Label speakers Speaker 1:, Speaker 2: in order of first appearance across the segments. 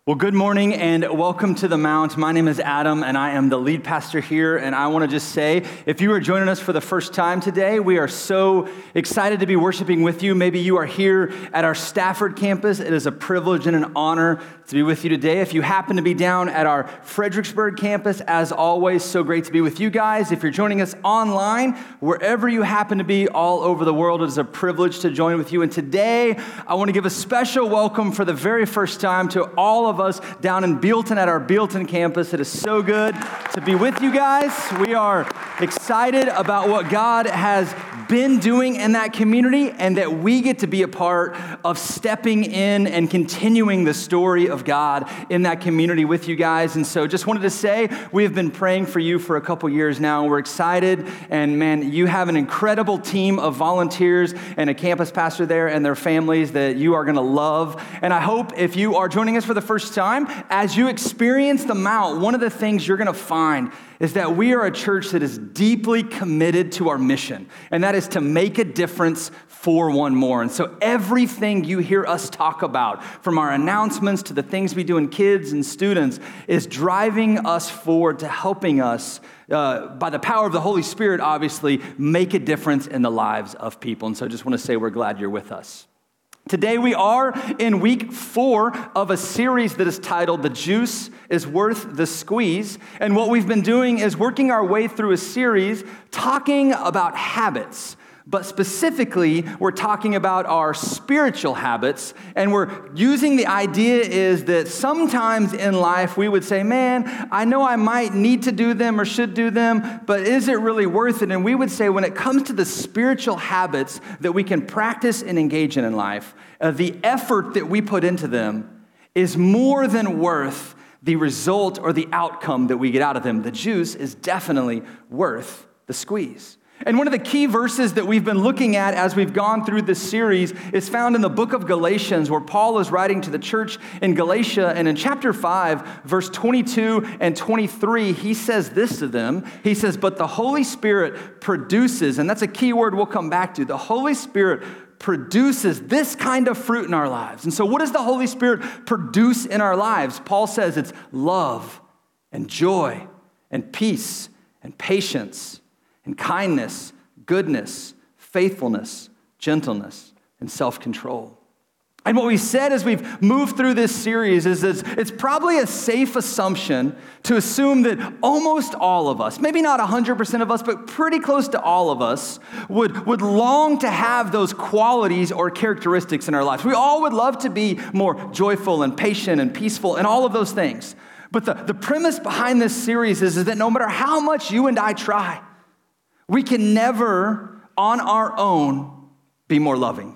Speaker 1: Well, good morning and welcome to the Mount. My name is Adam and I am the lead pastor here. And I want to just say, if you are joining us for the first time today, we are so excited to be worshiping with you. Maybe you are here at our Stafford campus. It is a privilege and an honor to be with you today. If you happen to be down at our Fredericksburg campus, as always, so great to be with you guys. If you're joining us online, wherever you happen to be all over the world, it is a privilege to join with you. And today, I want to give a special welcome for the very first time to all of us down in Bealton at our Bealton campus. It is so good to be with you guys. We are excited about what God has been doing in that community and that we get to be a part of stepping in and continuing the story of God in that community with you guys. And so just wanted to say, we have been praying for you for a couple years now. We're excited. And man, you have an incredible team of volunteers and a campus pastor there and their families that you are going to love. And I hope if you are joining us for the first time, as you experience the Mount, one of the things you're going to find is that we are a church that is deeply committed to our mission, and that is to make a difference for one more. And so everything you hear us talk about, from our announcements to the things we do in kids and students, is driving us forward to helping us, by the power of the Holy Spirit, obviously, make a difference in the lives of people. And so I just want to say we're glad you're with us. Today we are in week 4 of a series that is titled The Juice is Worth the Squeeze. And what we've been doing is working our way through a series talking about habits. But specifically, we're talking about our spiritual habits, and we're using the idea is that sometimes in life we would say, man, I know I might need to do them or should do them, but is it really worth it? And we would say when it comes to the spiritual habits that we can practice and engage in life, the effort that we put into them is more than worth the result or the outcome that we get out of them. The juice is definitely worth the squeeze. And one of the key verses that we've been looking at as we've gone through this series is found in the book of Galatians, where Paul is writing to the church in Galatia. And in chapter 5, verse 22 and 23, he says this to them. He says, but the Holy Spirit produces, and that's a key word we'll come back to, the Holy Spirit produces this kind of fruit in our lives. And so what does the Holy Spirit produce in our lives? Paul says it's love and joy and peace and patience and kindness, goodness, faithfulness, gentleness, and self-control. And what we said as we've moved through this series is it's probably a safe assumption to assume that almost all of us, maybe not 100% of us, but pretty close to all of us, would long to have those qualities or characteristics in our lives. We all would love to be more joyful and patient and peaceful and all of those things. But the premise behind this series is that no matter how much you and I try, we can never, on our own, be more loving,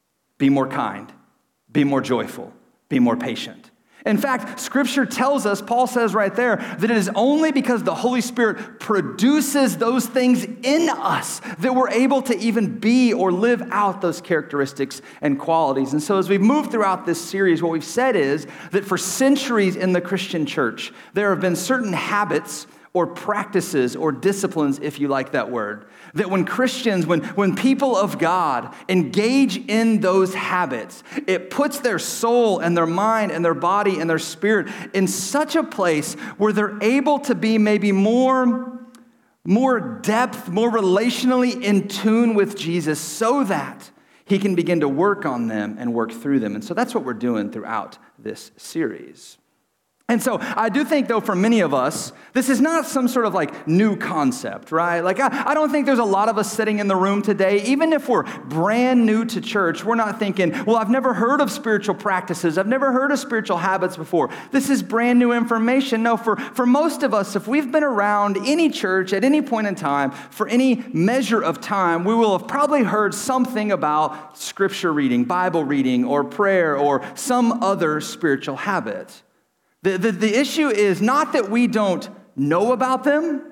Speaker 1: be more kind, be more joyful, be more patient. In fact, Scripture tells us, Paul says right there, that it is only because the Holy Spirit produces those things in us that we're able to even be or live out those characteristics and qualities. And so as we've moved throughout this series, what we've said is that for centuries in the Christian church, there have been certain habits or practices or disciplines, if you like that word, that when Christians, when people of God engage in those habits, it puts their soul and their mind and their body and their spirit in such a place where they're able to be maybe more depth, more relationally in tune with Jesus so that he can begin to work on them and work through them. And so that's what we're doing throughout this series. And so I do think, though, for many of us, this is not some sort of like new concept, right? Like I don't think there's a lot of us sitting in the room today, even if we're brand new to church, we're not thinking, well, I've never heard of spiritual practices. I've never heard of spiritual habits before. This is brand new information. No, for most of us, if we've been around any church at any point in time, for any measure of time, we will have probably heard something about scripture reading, Bible reading, or prayer, or some other spiritual habit. The issue is not that we don't know about them.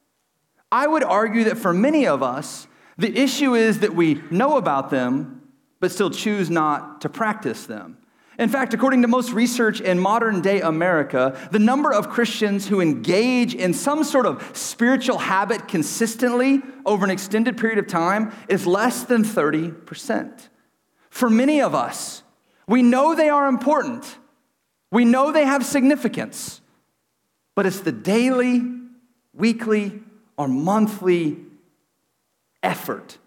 Speaker 1: I would argue that for many of us, the issue is that we know about them, but still choose not to practice them. In fact, according to most research in modern day America, the number of Christians who engage in some sort of spiritual habit consistently over an extended period of time is less than 30%. For many of us, we know they are important. We know they have significance, but it's the daily, weekly, or monthly effort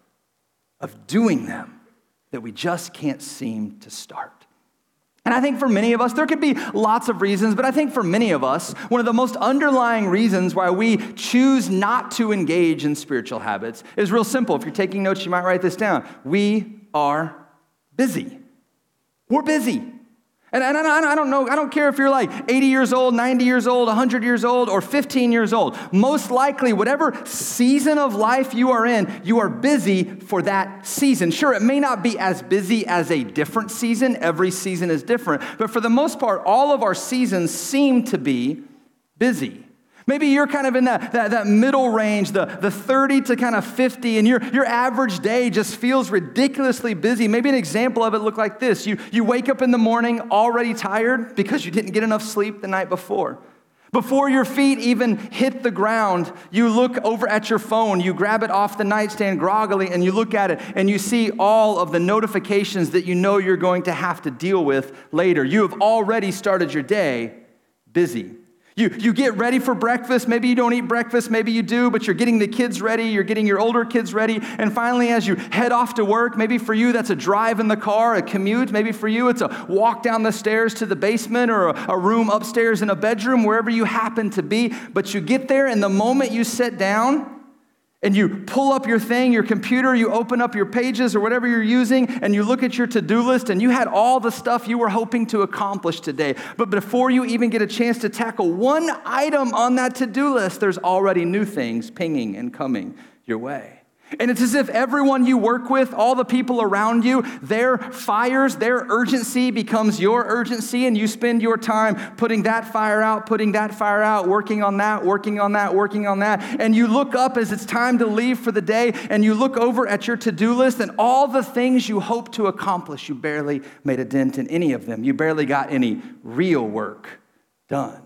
Speaker 1: of doing them that we just can't seem to start. And I think for many of us, there could be lots of reasons, but I think for many of us, one of the most underlying reasons why we choose not to engage in spiritual habits is real simple. If you're taking notes, you might write this down. We are busy. We're busy. And I don't know, I don't care if you're like 80 years old, 90 years old, 100 years old, or 15 years old. Most likely, whatever season of life you are in, you are busy for that season. Sure, it may not be as busy as a different season. Every season is different. But for the most part, all of our seasons seem to be busy. Maybe you're kind of in that middle range, the 30 to kind of 50, and your average day just feels ridiculously busy. Maybe an example of it look like this. You wake up in the morning already tired because you didn't get enough sleep the night before. Before your feet even hit the ground, you look over at your phone, you grab it off the nightstand groggily, and you look at it, and you see all of the notifications that you know you're going to have to deal with later. You have already started your day busy. You get ready for breakfast. Maybe you don't eat breakfast. Maybe you do, but you're getting the kids ready. You're getting your older kids ready. And finally, as you head off to work, maybe for you, that's a drive in the car, a commute. Maybe for you, it's a walk down the stairs to the basement or a room upstairs in a bedroom, wherever you happen to be. But you get there, and the moment you sit down, and you pull up your thing, your computer, you open up your pages or whatever you're using, and you look at your to-do list, and you had all the stuff you were hoping to accomplish today. But before you even get a chance to tackle one item on that to-do list, there's already new things pinging and coming your way. And it's as if everyone you work with, all the people around you, their fires, their urgency becomes your urgency, and you spend your time putting that fire out, working on that, working on that, working on that. And you look up as it's time to leave for the day, and you look over at your to-do list, and all the things you hope to accomplish, you barely made a dent in any of them. You barely got any real work done.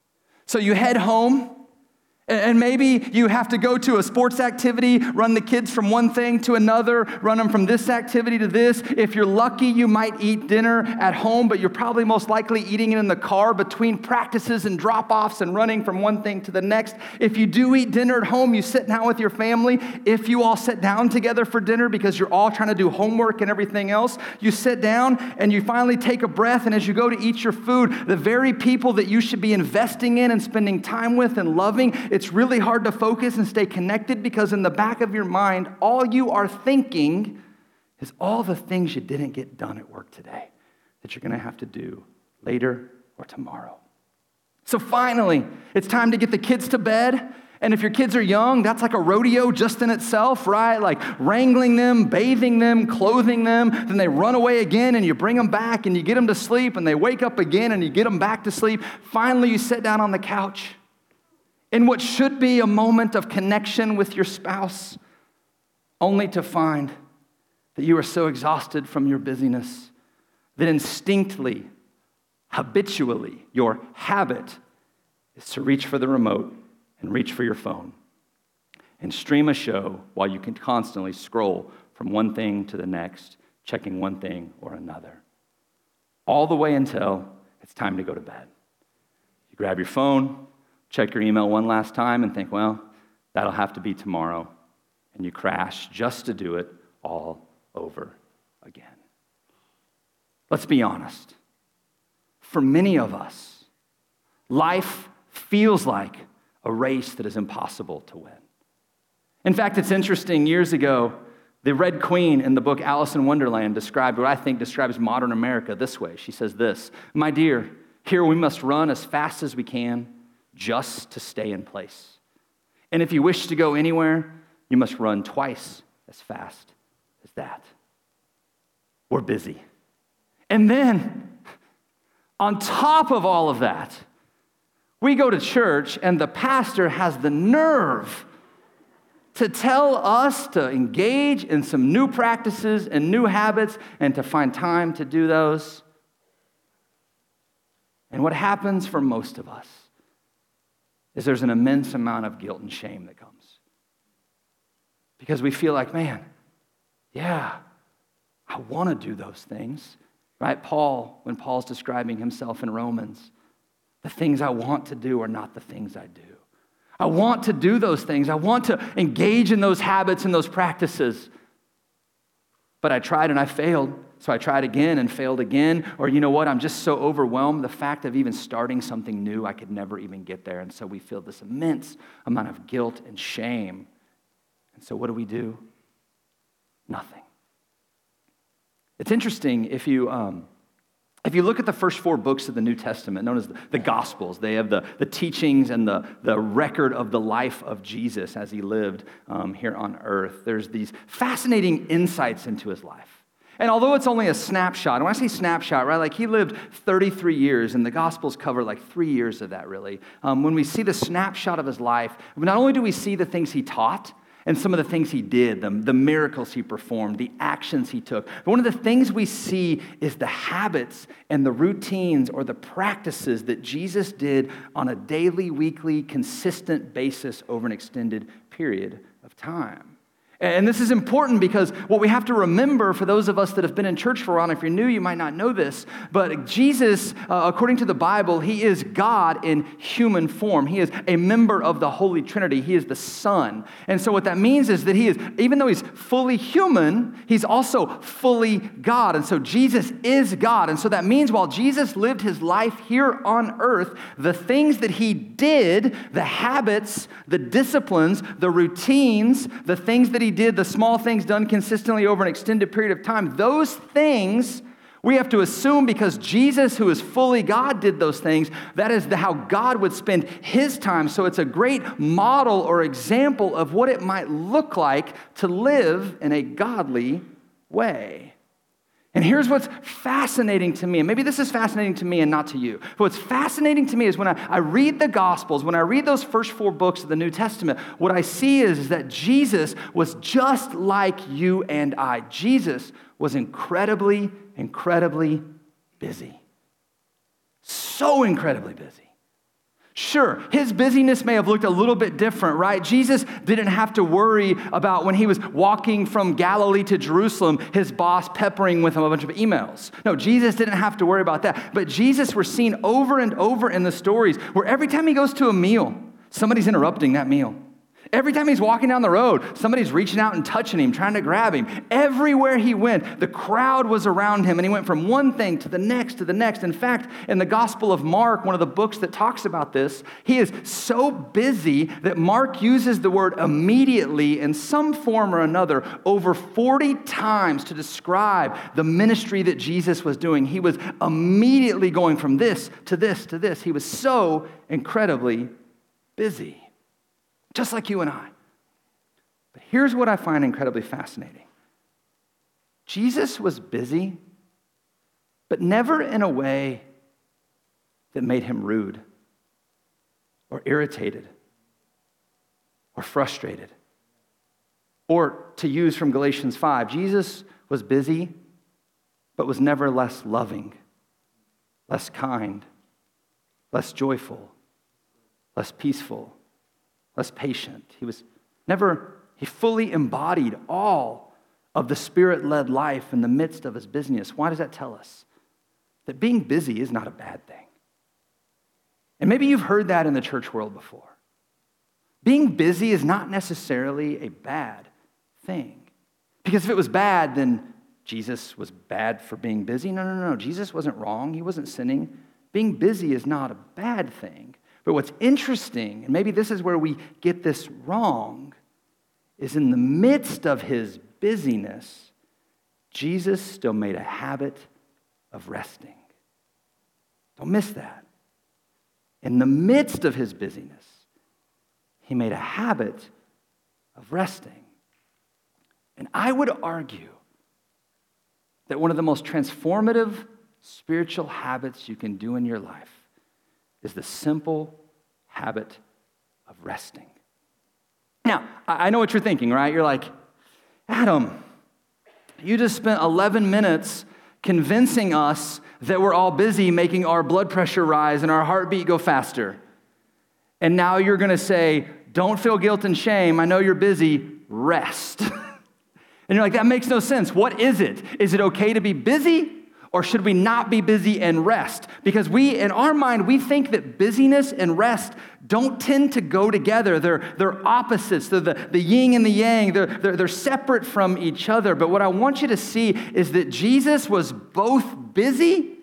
Speaker 1: So you head home. And maybe you have to go to a sports activity, run the kids from one thing to another, run them from this activity to this. If you're lucky, you might eat dinner at home, but you're probably most likely eating it in the car between practices and drop-offs and running from one thing to the next. If you do eat dinner at home, you sit down with your family. If you all sit down together for dinner because you're all trying to do homework and everything else, you sit down and you finally take a breath, and as you go to eat your food, the very people that you should be investing in and spending time with and loving, it's really hard to focus and stay connected because in the back of your mind, all you are thinking is all the things you didn't get done at work today that you're going to have to do later or tomorrow. So finally, it's time to get the kids to bed. And if your kids are young, that's like a rodeo just in itself, right? Like wrangling them, bathing them, clothing them. Then they run away again, and you bring them back, and you get them to sleep, and they wake up again, and you get them back to sleep. Finally, you sit down on the couch in what should be a moment of connection with your spouse, only to find that you are so exhausted from your busyness that instinctively, habitually, your habit is to reach for the remote and reach for your phone and stream a show while you can constantly scroll from one thing to the next, checking one thing or another, all the way until it's time to go to bed. You grab your phone, check your email one last time and think, well, that'll have to be tomorrow. And you crash just to do it all over again. Let's be honest. For many of us, life feels like a race that is impossible to win. In fact, it's interesting. Years ago, the Red Queen in the book Alice in Wonderland described what I think describes modern America this way. She says this, "My dear, here we must run as fast as we can, just to stay in place. And if you wish to go anywhere, you must run twice as fast as that." We're busy. And then, on top of all of that, we go to church, and the pastor has the nerve to tell us to engage in some new practices and new habits and to find time to do those. And what happens for most of us is there's an immense amount of guilt and shame that comes. Because we feel like, man, yeah, I want to do those things. right? When Paul's describing himself in Romans, the things I want to do are not the things I do. I want to do those things. I want to engage in those habits and those practices. But I tried and I failed. So I tried again and failed again. Or you know what? I'm just so overwhelmed. The fact of even starting something new, I could never even get there. And so we feel this immense amount of guilt and shame. And so what do? Nothing. It's interesting if you look at the first 4 books of the New Testament, known as the Gospels, they have the teachings and the record of the life of Jesus as he lived here on earth. There's these fascinating insights into his life. And although it's only a snapshot, and when I say snapshot, right, like he lived 33 years, and the Gospels cover like 3 years of that, really. When we see the snapshot of his life, not only do we see the things he taught, and some of the things he did, the miracles he performed, the actions he took. But one of the things we see is the habits and the routines or the practices that Jesus did on a daily, weekly, consistent basis over an extended period of time. And this is important because what we have to remember for those of us that have been in church for a while, and if you're new, you might not know this, but Jesus, according to the Bible, he is God in human form. He is a member of the Holy Trinity. He is the Son. And so what that means is that he is, even though he's fully human, he's also fully God. And so Jesus is God. And so that means while Jesus lived his life here on earth, the things that he did, the habits, the disciplines, the routines, the things that he did, the small things done consistently over an extended period of time, those things we have to assume because Jesus, who is fully God, did those things. That is how God would spend his time. So it's a great model or example of what it might look like to live in a godly way. And here's what's fascinating to me, and maybe this is fascinating to me and not to you. But what's fascinating to me is when I read the Gospels, when I read those first 4 books of the New Testament, what I see is that Jesus was just like you and I. Jesus was incredibly, incredibly busy. So incredibly busy. Sure, his busyness may have looked a little bit different, right? Jesus didn't have to worry about when he was walking from Galilee to Jerusalem, his boss peppering with him a bunch of emails. No, Jesus didn't have to worry about that. But Jesus, we're seen over and over in the stories where every time he goes to a meal, somebody's interrupting that meal. Every time he's walking down the road, somebody's reaching out and touching him, trying to grab him. Everywhere he went, the crowd was around him, and he went from one thing to the next to the next. In fact, in the Gospel of Mark, one of the books that talks about this, he is so busy that Mark uses the word immediately in some form or another over 40 times to describe the ministry that Jesus was doing. He was immediately going from this to this to this. He was so incredibly busy. Just like you and I. But here's what I find incredibly fascinating. Jesus was busy, but never in a way that made him rude or irritated or frustrated. Or to use from Galatians 5, Jesus was busy, but was never less loving, less kind, less joyful, less peaceful, less patient. He fully embodied all of the Spirit-led life in the midst of his busyness. Why does that tell us? That being busy is not a bad thing. And maybe you've heard that in the church world before. Being busy is not necessarily a bad thing. Because if it was bad, then Jesus was bad for being busy. No. Jesus wasn't wrong. He wasn't sinning. Being busy is not a bad thing. But what's interesting, and maybe this is where we get this wrong, is in the midst of his busyness, Jesus still made a habit of resting. Don't miss that. In the midst of his busyness, he made a habit of resting. And I would argue that one of the most transformative spiritual habits you can do in your life is the simple habit of resting. Now, I know what you're thinking, right? You're like, Adam, you just spent 11 minutes convincing us that we're all busy making our blood pressure rise and our heartbeat go faster. And now you're going to say, don't feel guilt and shame. I know you're busy. Rest. And you're like, that makes no sense. What is it? Is it okay to be busy? Or should we not be busy and rest? Because in our mind, we think that busyness and rest don't tend to go together. They're opposites. They're the yin and the yang. They're separate from each other. But what I want you to see is that Jesus was both busy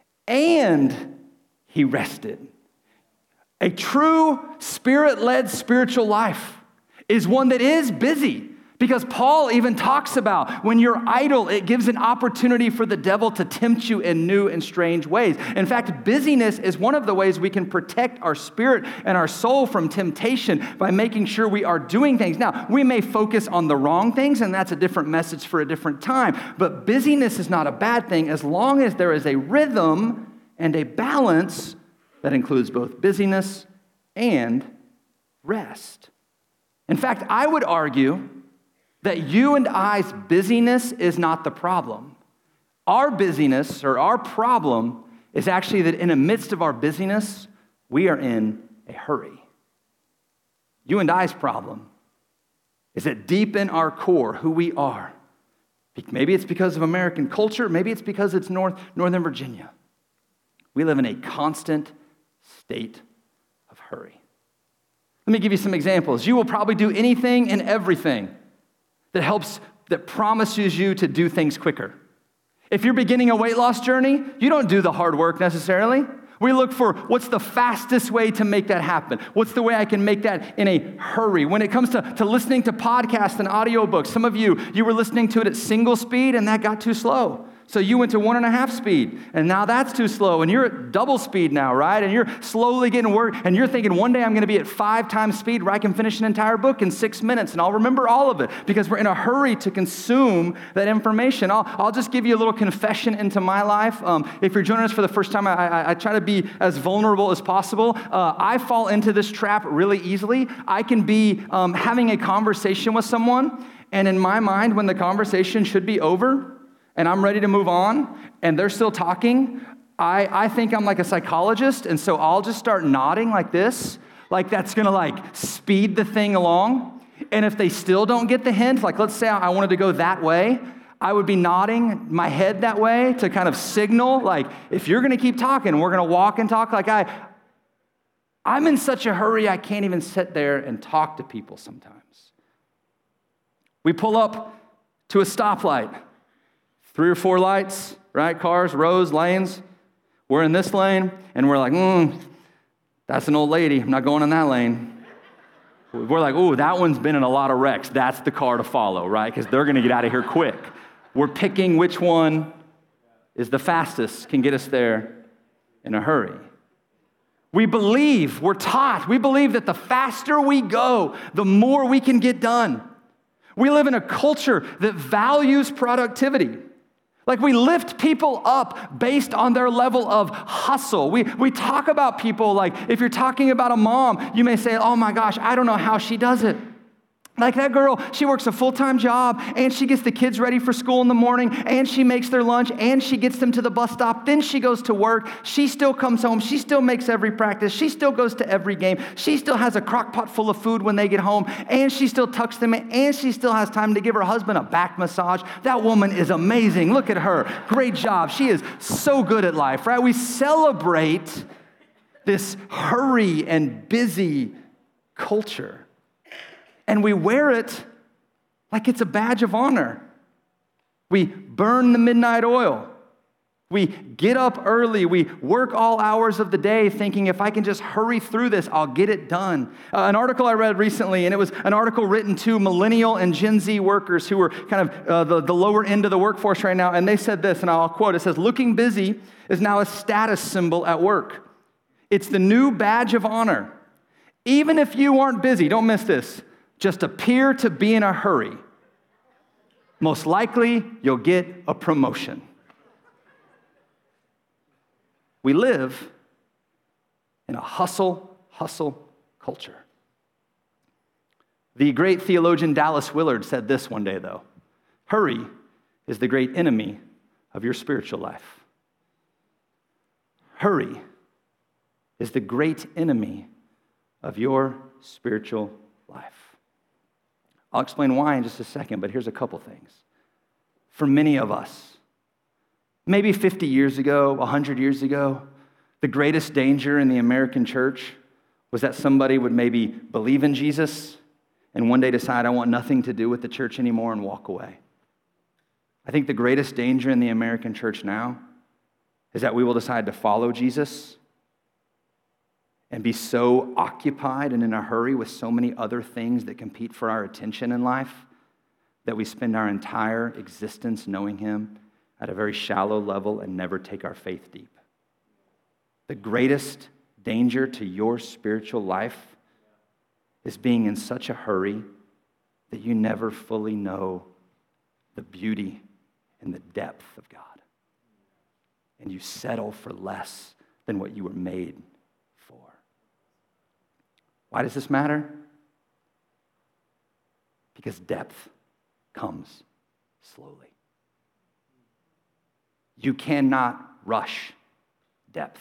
Speaker 1: and he rested. A true spirit-led spiritual life is one that is busy. Because Paul even talks about when you're idle, it gives an opportunity for the devil to tempt you in new and strange ways. In fact, busyness is one of the ways we can protect our spirit and our soul from temptation by making sure we are doing things. Now, we may focus on the wrong things, and that's a different message for a different time. But busyness is not a bad thing as long as there is a rhythm and a balance that includes both busyness and rest. In fact, I would argue that you and I's busyness is not the problem. Our busyness or our problem is actually that in the midst of our busyness, we are in a hurry. You and I's problem is that deep in our core, who we are, maybe it's because of American culture, maybe it's because it's Northern Virginia, we live in a constant state of hurry. Let me give you some examples. You will probably do anything and everything that promises you to do things quicker. If you're beginning a weight loss journey, you don't do the hard work necessarily. We look for what's the fastest way to make that happen? What's the way I can make that in a hurry? When it comes to listening to podcasts and audiobooks, some of you were listening to it at single speed and that got too slow. So you went to 1.5 speed, and now that's too slow, and you're at double speed now, right? And you're slowly getting work, and you're thinking one day I'm going to be at 5 times speed where I can finish an entire book in 6 minutes, and I'll remember all of it because we're in a hurry to consume that information. I'll just give you a little confession into my life. If you're joining us for the first time, I try to be as vulnerable as possible. I fall into this trap really easily. I can be having a conversation with someone, and in my mind, when the conversation should be over, and I'm ready to move on, and they're still talking, I think I'm like a psychologist, and so I'll just start nodding like this, like that's gonna speed the thing along. And if they still don't get the hint, like let's say I wanted to go that way, I would be nodding my head that way to kind of signal, like if you're gonna keep talking, we're gonna walk and talk. Like I'm in such a hurry, I can't even sit there and talk to people sometimes. We pull up to a stoplight. 3 or 4 lights, right? Cars, rows, lanes. We're in this lane, and we're like, that's an old lady. I'm not going in that lane. We're like, that one's been in a lot of wrecks. That's the car to follow, right? Because they're going to get out of here quick. We're picking which one is the fastest, can get us there in a hurry. We're taught, we believe that the faster we go, the more we can get done. We live in a culture that values productivity. Like we lift people up based on their level of hustle. We talk about people like if you're talking about a mom, you may say, oh my gosh, I don't know how she does it. Like that girl, she works a full-time job, and she gets the kids ready for school in the morning, and she makes their lunch, and she gets them to the bus stop. Then she goes to work. She still comes home. She still makes every practice. She still goes to every game. She still has a crock pot full of food when they get home, and she still tucks them in, and she still has time to give her husband a back massage. That woman is amazing. Look at her. Great job. She is so good at life, right? We celebrate this hurry and busy culture. And we wear it like it's a badge of honor. We burn the midnight oil. We get up early. We work all hours of the day thinking if I can just hurry through this, I'll get it done. An article I read recently, and it was an article written to millennial and Gen Z workers who were kind of the lower end of the workforce right now, and they said this, and I'll quote, it says, looking busy is now a status symbol at work. It's the new badge of honor. Even if you aren't busy, don't miss this, just appear to be in a hurry. Most likely, you'll get a promotion. We live in a hustle culture. The great theologian Dallas Willard said this one day, though. Hurry is the great enemy of your spiritual life. Hurry is the great enemy of your spiritual life. I'll explain why in just a second, but here's a couple things. For many of us, Maybe 50 years ago, 100 years ago, the greatest danger in the American church was that somebody would maybe believe in Jesus and one day decide, I want nothing to do with the church anymore, and walk away. I think the greatest danger in the American church now is that we will decide to follow Jesus and be so occupied and in a hurry with so many other things that compete for our attention in life that we spend our entire existence knowing him at a very shallow level and never take our faith deep. The greatest danger to your spiritual life is being in such a hurry that you never fully know the beauty and the depth of God. And you settle for less than what you were made for. Why does this matter? Because depth comes slowly. You cannot rush depth.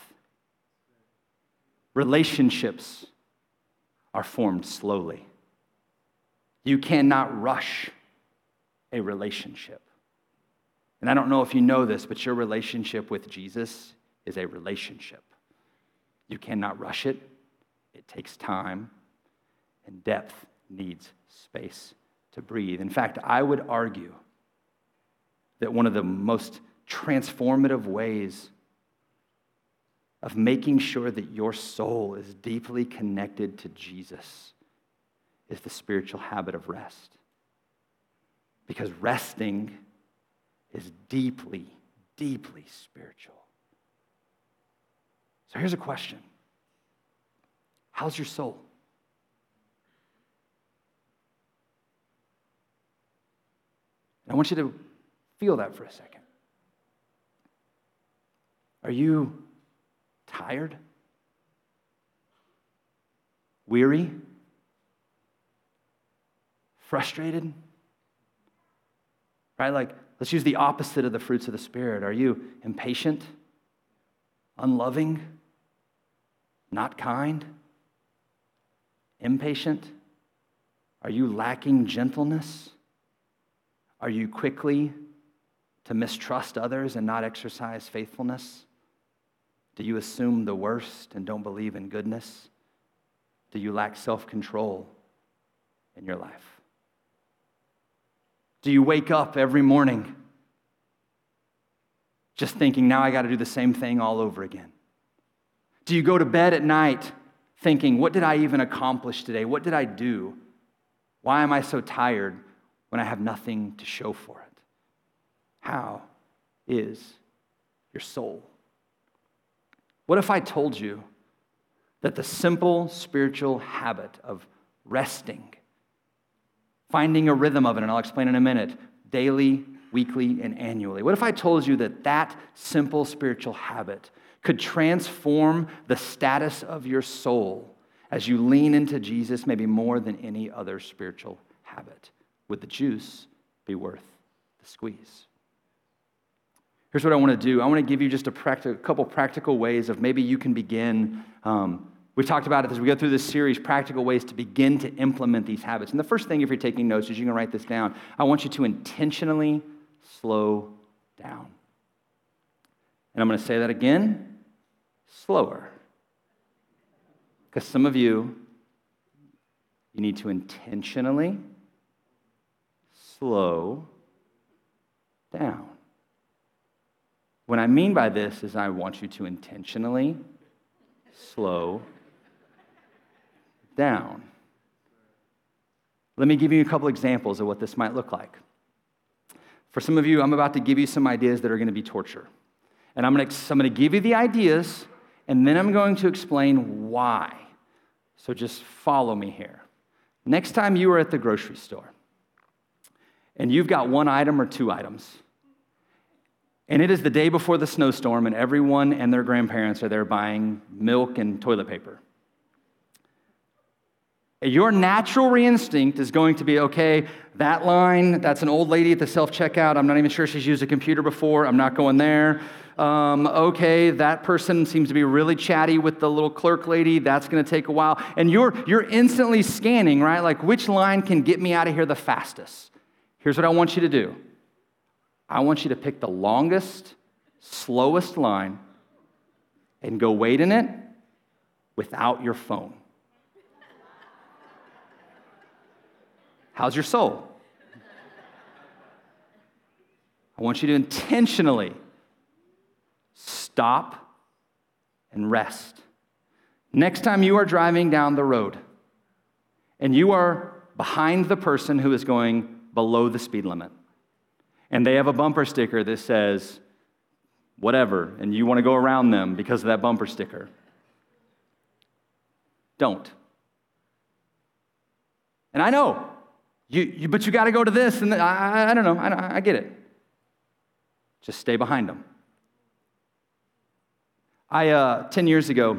Speaker 1: Relationships are formed slowly. You cannot rush a relationship. And I don't know if you know this, but your relationship with Jesus is a relationship. You cannot rush it. It takes time, and depth needs space to breathe. In fact, I would argue that one of the most transformative ways of making sure that your soul is deeply connected to Jesus is the spiritual habit of rest. Because resting is deeply, deeply spiritual. So here's a question. How's your soul? I want you to feel that for a second. Are you tired? Weary? Frustrated? Right? Like, let's use the opposite of the fruits of the Spirit. Are you impatient? Unloving? Not kind? Impatient? Are you lacking gentleness? Are you quickly to mistrust others and not exercise faithfulness? Do you assume the worst and don't believe in goodness? Do you lack self-control in your life? Do you wake up every morning just thinking, now I got to do the same thing all over again? Do you go to bed at night thinking, what did I even accomplish today? What did I do? Why am I so tired when I have nothing to show for it? How is your soul? What if I told you that the simple spiritual habit of resting, finding a rhythm of it, and I'll explain in a minute, daily, weekly, and annually. What if I told you that that simple spiritual habit could transform the status of your soul as you lean into Jesus maybe more than any other spiritual habit? Would the juice be worth the squeeze? Here's what I want to do. I want to give you just a couple practical ways of maybe you can begin. We've talked about it as we go through this series, practical ways to begin to implement these habits. And the first thing, if you're taking notes, is you can write this down. I want you to intentionally slow down. And I'm going to say that again, slower. Because some of you need to intentionally slow down. What I mean by this is I want you to intentionally slow down. Let me give you a couple examples of what this might look like. For some of you, I'm about to give you some ideas that are going to be torture. And I'm going to give you the ideas, and then I'm going to explain why. So just follow me here. Next time you are at the grocery store, and you've got one item or two items, and it is the day before the snowstorm, and everyone and their grandparents are there buying milk and toilet paper. Your natural instinct is going to be, okay, that line, that's an old lady at the self-checkout. I'm not even sure she's used a computer before. I'm not going there. Okay, that person seems to be really chatty with the little clerk lady. That's going to take a while. And you're instantly scanning, right? Like, which line can get me out of here the fastest? Here's what I want you to do. I want you to pick the longest, slowest line and go wait in it without your phone. How's your soul? I want you to intentionally stop and rest. Next time you are driving down the road and you are behind the person who is going below the speed limit, and they have a bumper sticker that says whatever, and you want to go around them because of that bumper sticker, don't. And I know, but you got to go to this, and I don't know, I get it. Just stay behind them. 10 years ago,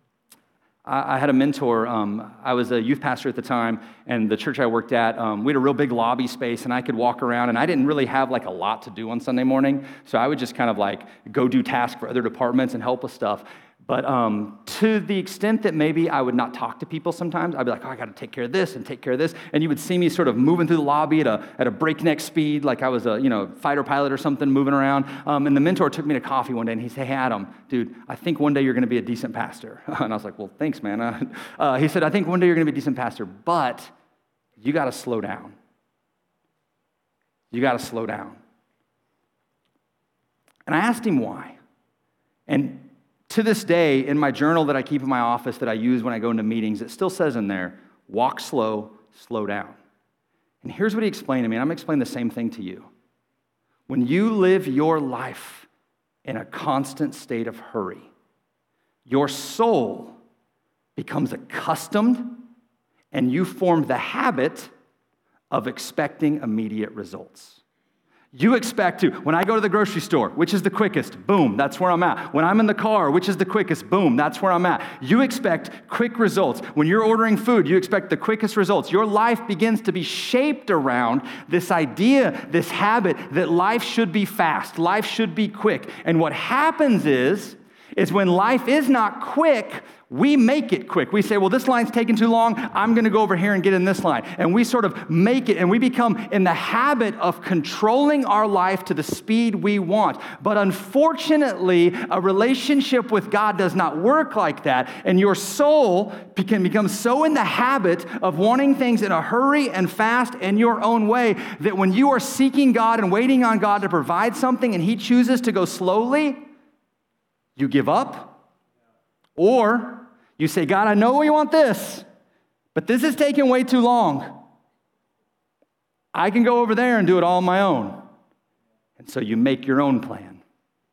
Speaker 1: I had a mentor. I was a youth pastor at the time, and the church I worked at, we had a real big lobby space, and I could walk around, and I didn't really have like a lot to do on Sunday morning, so I would just kind of like go do tasks for other departments and help with stuff. But to the extent that maybe I would not talk to people sometimes, I'd be like, oh, I got to take care of this and take care of this. And you would see me sort of moving through the lobby at a breakneck speed, like I was a fighter pilot or something moving around. And the mentor took me to coffee one day, and he said, hey, Adam, dude, I think one day you're going to be a decent pastor. And I was like, well, thanks, man. He said, I think one day you're going to be a decent pastor, but you got to slow down. You got to slow down. And I asked him why. And to this day, in my journal that I keep in my office that I use when I go into meetings, it still says in there, walk slow, slow down. And here's what he explained to me, and I'm going to explain the same thing to you. When you live your life in a constant state of hurry, your soul becomes accustomed, and you form the habit of expecting immediate results. You expect to, when I go to the grocery store, which is the quickest? Boom, that's where I'm at. When I'm in the car, which is the quickest? Boom, that's where I'm at. You expect quick results. When you're ordering food, you expect the quickest results. Your life begins to be shaped around this idea, this habit that life should be fast, life should be quick. And what happens is when life is not quick, we make it quick. We say, well, this line's taking too long. I'm going to go over here and get in this line. And we sort of make it, and we become in the habit of controlling our life to the speed we want. But unfortunately, a relationship with God does not work like that. And your soul can become so in the habit of wanting things in a hurry and fast in your own way that when you are seeking God and waiting on God to provide something and He chooses to go slowly, you give up. Or you say, God, I know we want this, but this is taking way too long. I can go over there and do it all on my own. And so you make your own plan.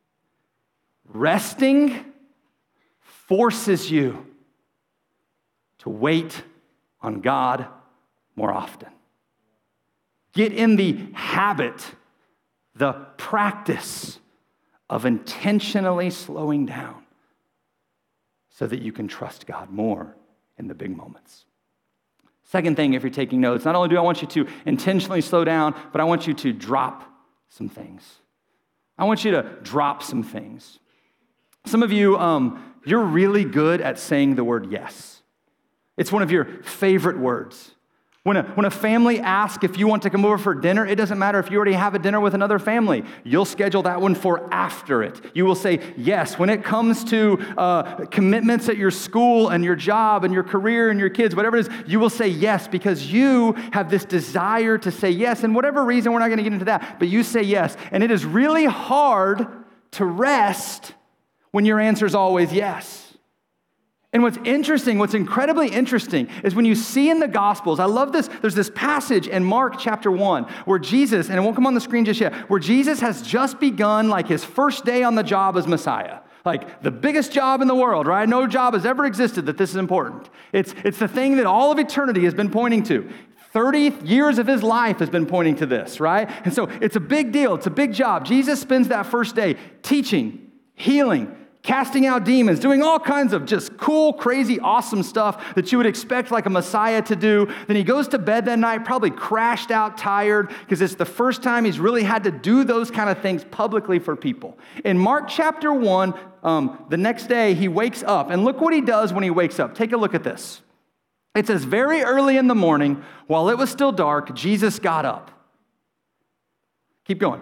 Speaker 1: Resting forces you to wait on God more often. Get in the habit, the practice of intentionally slowing down, so that you can trust God more in the big moments. Second thing, if you're taking notes, not only do I want you to intentionally slow down, but I want you to drop some things. I want you to drop some things. Some of you, you're really good at saying the word yes. It's one of your favorite words. When a family asks if you want to come over for dinner, it doesn't matter if you already have a dinner with another family. You'll schedule that one for after it. You will say yes. When it comes to commitments at your school and your job and your career and your kids, whatever it is, you will say yes because you have this desire to say yes. And whatever reason, we're not going to get into that, but you say yes. And it is really hard to rest when your answer is always yes. And what's incredibly interesting is when you see in the Gospels, I love this, there's this passage in Mark chapter 1 where Jesus, and it won't come on the screen just yet, where Jesus has just begun like his first day on the job as Messiah. Like the biggest job in the world, right? No job has ever existed that this is important. It's the thing that all of eternity has been pointing to. 30 years of his life has been pointing to this, right? And so it's a big deal. It's a big job. Jesus spends that first day teaching, healing, casting out demons, doing all kinds of just cool, crazy, awesome stuff that you would expect like a Messiah to do. Then he goes to bed that night, probably crashed out, tired, because it's the first time he's really had to do those kind of things publicly for people. In Mark chapter 1, the next day, he wakes up, and look what he does when he wakes up. Take a look at this. It says, very early in the morning, while it was still dark, Jesus got up. Keep going.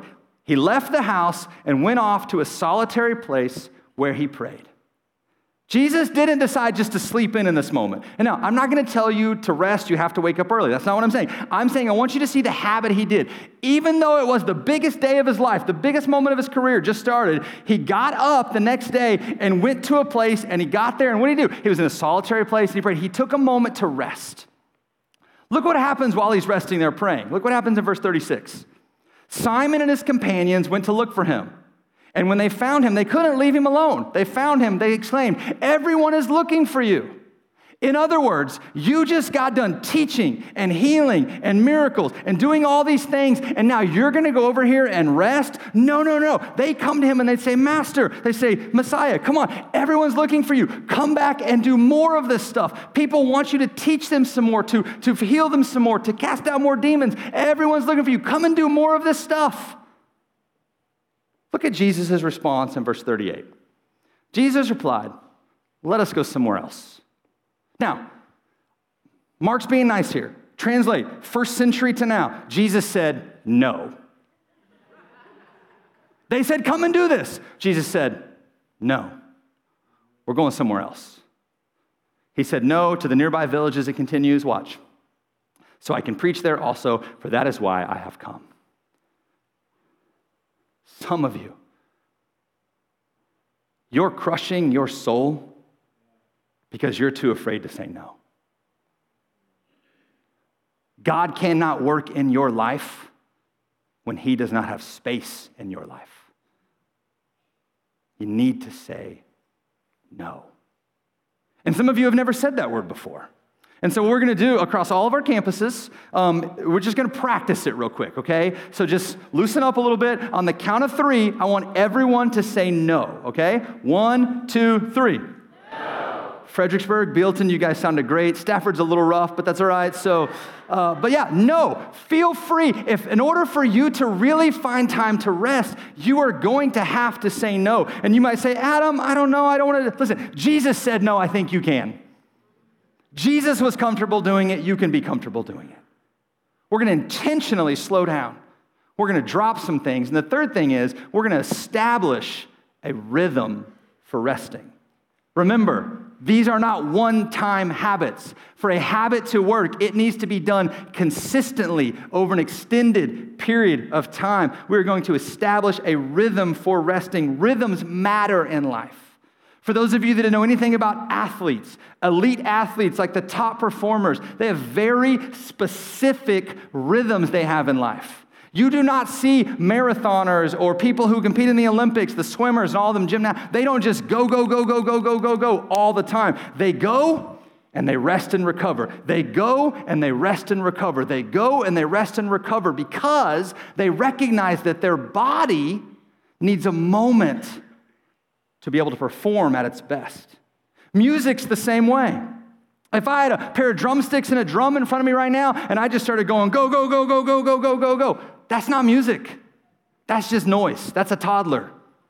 Speaker 1: He left the house and went off to a solitary place where he prayed. Jesus didn't decide just to sleep in this moment. And now, I'm not going to tell you to rest, you have to wake up early. That's not what I'm saying. I'm saying I want you to see the habit he did. Even though it was the biggest day of his life, the biggest moment of his career just started, he got up the next day and went to a place, and he got there, and what did he do? He was in a solitary place, and he prayed. He took a moment to rest. Look what happens while he's resting there praying. Look what happens in verse 36. Simon and his companions went to look for him. And when they found him, they couldn't leave him alone. They found him, they exclaimed, "Everyone is looking for you." In other words, you just got done teaching and healing and miracles and doing all these things, and now you're going to go over here and rest? No, no, no. They come to him and they say, "Master," they say, "Messiah, come on. Everyone's looking for you. Come back and do more of this stuff. People want you to teach them some more, to heal them some more, to cast out more demons. Everyone's looking for you. Come and do more of this stuff." Look at Jesus' response in verse 38. Jesus replied, "Let us go somewhere else." Now, Mark's being nice here. Translate, first century to now. Jesus said, no. They said, "Come and do this." Jesus said, "No, we're going somewhere else." He said no to the nearby villages. It continues, watch. "So I can preach there also, for that is why I have come." Some of you, you're crushing your soul because you're too afraid to say no. God cannot work in your life when he does not have space in your life. You need to say no. And some of you have never said that word before. And so what we're going to do across all of our campuses, we're just going to practice it real quick, okay? So just loosen up a little bit. On the count of 3, I want everyone to say no, okay? 1, 2, 3. No. Fredericksburg, Bealton, you guys sounded great. Stafford's a little rough, but that's all right. So, but yeah, no. Feel free. If in order for you to really find time to rest, you are going to have to say no. And you might say, "Adam, I don't know. I don't want to." Listen, Jesus said no. I think you can. Jesus was comfortable doing it. You can be comfortable doing it. We're going to intentionally slow down. We're going to drop some things. And the third thing is we're going to establish a rhythm for resting. Remember, these are not one-time habits. For a habit to work, it needs to be done consistently over an extended period of time. We're going to establish a rhythm for resting. Rhythms matter in life. For those of you that don't know anything about athletes, elite athletes like the top performers, they have very specific rhythms they have in life. You do not see marathoners or people who compete in the Olympics, the swimmers and all of them, gymnasts. They don't just go all the time. They go and they rest and recover. They go and they rest and recover. They go and they rest and recover because they recognize that their body needs a moment to be able to perform at its best. Music's the same way. If I had a pair of drumsticks and a drum in front of me right now, and I just started going, go, go, go, go, go, go, go, go, go, that's not music. That's just noise. That's a toddler.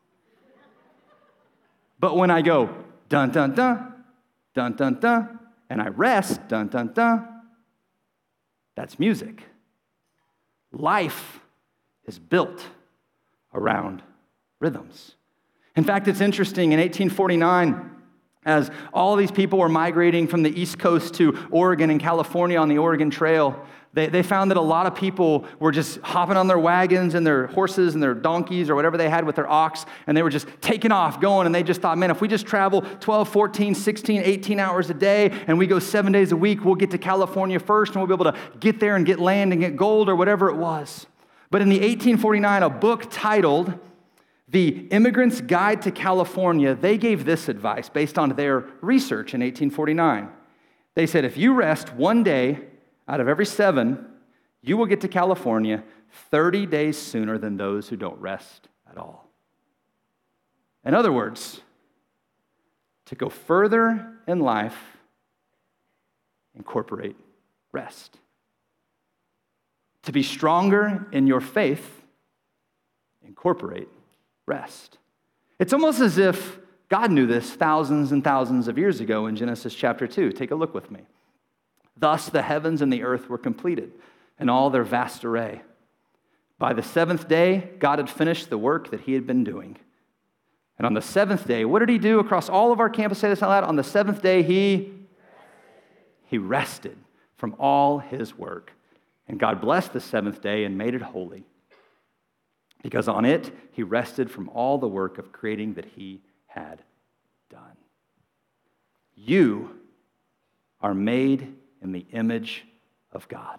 Speaker 1: But when I go, dun, dun, dun, dun, dun, dun, and I rest, dun, dun, dun, that's music. Life is built around rhythms. In fact, it's interesting, in 1849, as all these people were migrating from the East Coast to Oregon and California on the Oregon Trail, they found that a lot of people were just hopping on their wagons and their horses and their donkeys or whatever they had with their ox, and they were just taking off, going, and they just thought, man, if we just travel 12, 14, 16, 18 hours a day, and we go 7 days a week, we'll get to California first, and we'll be able to get there and get land and get gold or whatever it was. But in the 1849, a book titled The Immigrant's Guide to California, they gave this advice based on their research in 1849. They said, if you rest one day out of every 7, you will get to California 30 days sooner than those who don't rest at all. In other words, to go further in life, incorporate rest. To be stronger in your faith, incorporate rest. It's almost as if God knew this thousands and thousands of years ago in Genesis chapter 2. Take a look with me. Thus the heavens and the earth were completed in all their vast array. By the seventh day, God had finished the work that he had been doing. And on the seventh day, what did he do across all of our campus? Say this out loud. On the seventh day, he rested from all his work. And God blessed the seventh day and made it holy, because on it he rested from all the work of creating that he had done. You are made in the image of God.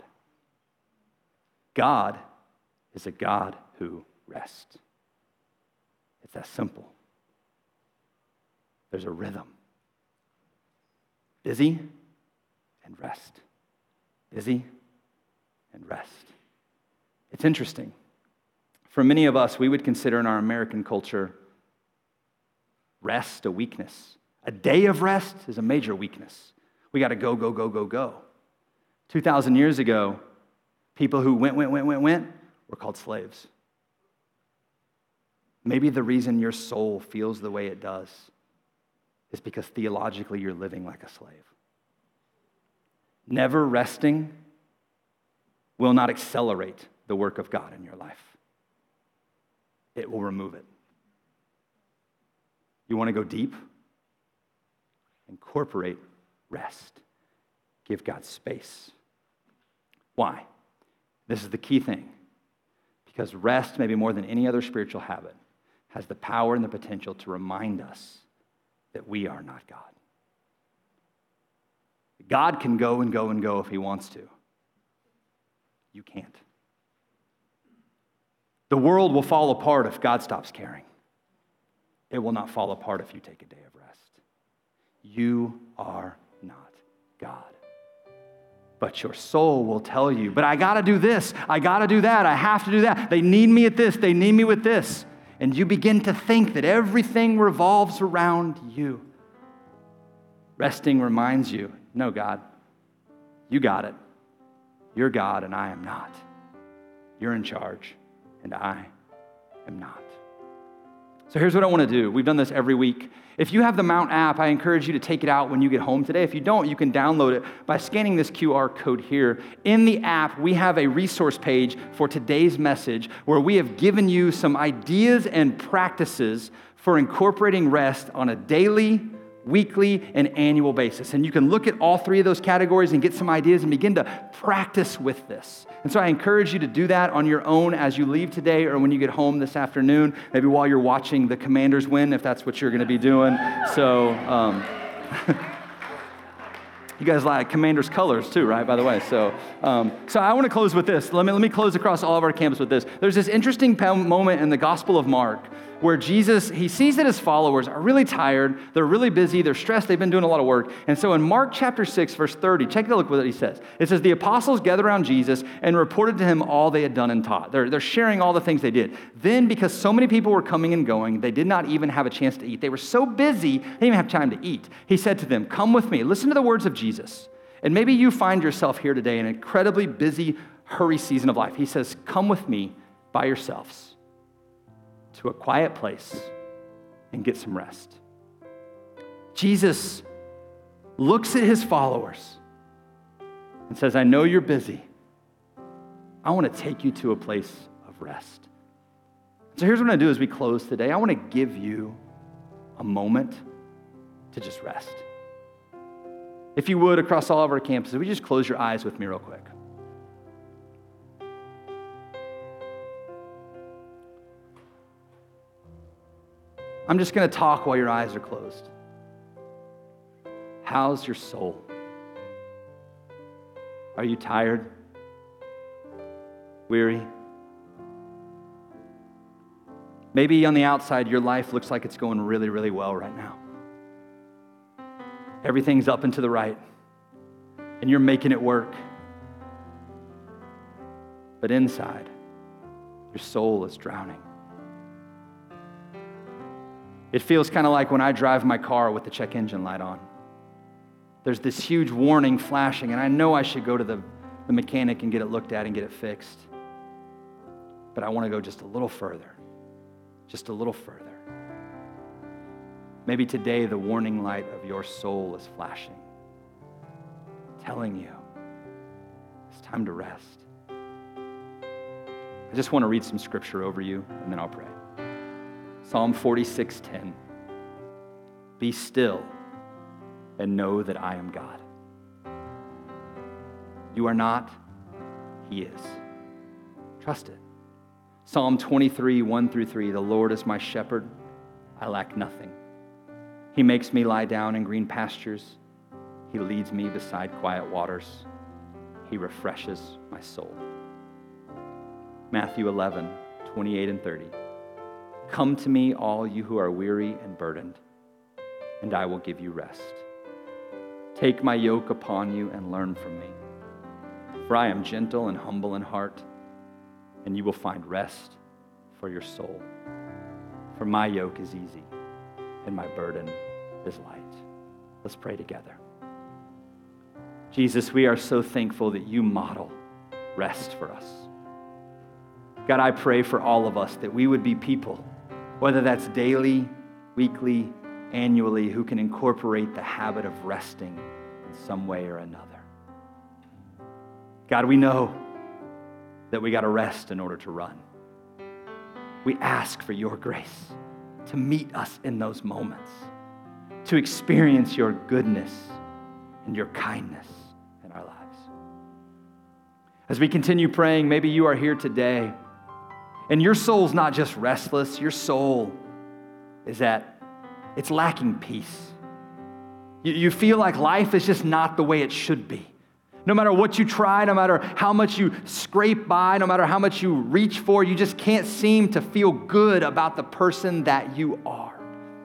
Speaker 1: God is a God who rests. It's that simple. There's a rhythm. Busy and rest. Busy and rest. It's interesting. For many of us, we would consider in our American culture rest a weakness. A day of rest is a major weakness. We got to go, go, go, go, go. 2,000 years ago, people who went were called slaves. Maybe the reason your soul feels the way it does is because theologically you're living like a slave. Never resting will not accelerate the work of God in your life. It will remove it. You want to go deep? Incorporate rest. Give God space. Why? This is the key thing. Because rest, maybe more than any other spiritual habit, has the power and the potential to remind us that we are not God. God can go and go and go if he wants to. You can't. The world will fall apart if God stops caring. It will not fall apart if you take a day of rest. You are not God. But your soul will tell you, but I got to do this, I got to do that, I have to do that. They need me at this, they need me with this. And you begin to think that everything revolves around you. Resting reminds you, no, God, you got it. You're God and I am not. You're in charge and I am not. So here's what I want to do. We've done this every week. If you have the Mount app, I encourage you to take it out when you get home today. If you don't, you can download it by scanning this QR code here. In the app, we have a resource page for today's message where we have given you some ideas and practices for incorporating rest on a daily, weekly, and annual basis. And you can look at all three of those categories and get some ideas and begin to practice with this. And so I encourage you to do that on your own as you leave today or when you get home this afternoon, maybe while you're watching the Commanders win, if that's what you're going to be doing. So, you guys like Commanders colors too, right, by the way? So I want to close with this. Let me close across all of our campus with this. There's this interesting moment in the Gospel of Mark where Jesus, he sees that his followers are really tired, they're really busy, they're stressed, they've been doing a lot of work. And so in Mark chapter 6, verse 30, check a look what he says. It says, the apostles gathered around Jesus and reported to him all they had done and taught. They're sharing all the things they did. Then, because so many people were coming and going, they did not even have a chance to eat. They were so busy, they didn't even have time to eat. He said to them, come with me. Listen to the words of Jesus. And maybe you find yourself here today in an incredibly busy, hurry season of life. He says, come with me by yourselves to a quiet place and get some rest. Jesus looks at his followers and says, I know you're busy. I want to take you to a place of rest. So here's what I'm going to do as we close today. I want to give you a moment to just rest. If you would, across all of our campuses, would you just close your eyes with me real quick? I'm just going to talk while your eyes are closed. How's your soul? Are you tired? Weary? Maybe on the outside, your life looks like it's going really, really well right now. Everything's up and to the right, and you're making it work. But inside, your soul is drowning. It feels kind of like when I drive my car with the check engine light on. There's this huge warning flashing, and I know I should go to the mechanic and get it looked at and get it fixed. But I want to go just a little further, just a little further. Maybe today the warning light of your soul is flashing, telling you it's time to rest. I just want to read some scripture over you, and then I'll pray. Psalm 46:10. Be still and know that I am God. You are not, He is. Trust it. Psalm 23, 1-3. The Lord is my shepherd. I lack nothing. He makes me lie down in green pastures. He leads me beside quiet waters. He refreshes my soul. Matthew 11, 28 and 30. Come to me, all you who are weary and burdened, and I will give you rest. Take my yoke upon you and learn from me. For I am gentle and humble in heart, and you will find rest for your soul. For my yoke is easy, and my burden is light. Let's pray together. Jesus, we are so thankful that you model rest for us. God, I pray for all of us that we would be people, whether that's daily, weekly, annually, who can incorporate the habit of resting in some way or another. God, we know that we got to rest in order to run. We ask for your grace to meet us in those moments, to experience your goodness and your kindness in our lives. As we continue praying, maybe you are here today and your soul's not just restless, your soul is that it's lacking peace. You feel like life is just not the way it should be. No matter what you try, no matter how much you scrape by, no matter how much you reach for, you just can't seem to feel good about the person that you are.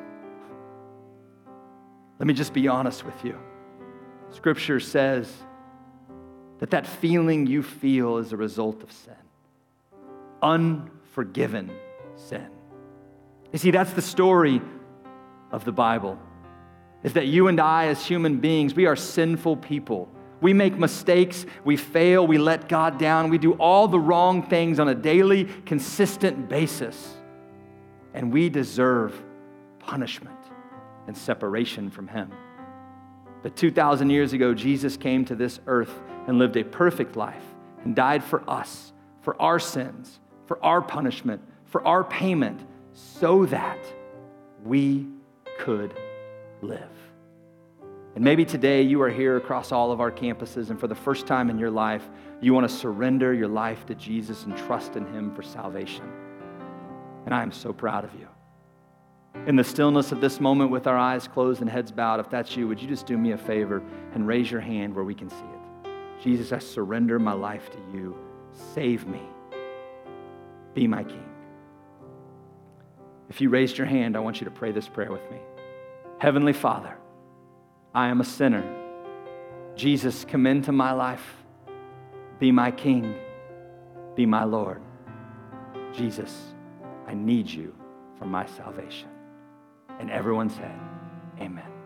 Speaker 1: Let me just be honest with you. Scripture says that feeling you feel is a result of sin. Unforgiven sin. You see, that's the story of the Bible, is that you and I as human beings, we are sinful people. We make mistakes, we fail, we let God down, we do all the wrong things on a daily, consistent basis. And we deserve punishment and separation from Him. But 2,000 years ago, Jesus came to this earth and lived a perfect life and died for us, for our sins, for our punishment, for our payment, so that we could live. And maybe today you are here across all of our campuses, and for the first time in your life, you want to surrender your life to Jesus and trust in Him for salvation. And I am so proud of you. In the stillness of this moment with our eyes closed and heads bowed, if that's you, would you just do me a favor and raise your hand where we can see it? Jesus, I surrender my life to you. Save me. Be my King. If you raised your hand, I want you to pray this prayer with me. Heavenly Father, I am a sinner. Jesus, come into my life. Be my King. Be my Lord. Jesus, I need you for my salvation. And everyone said, amen.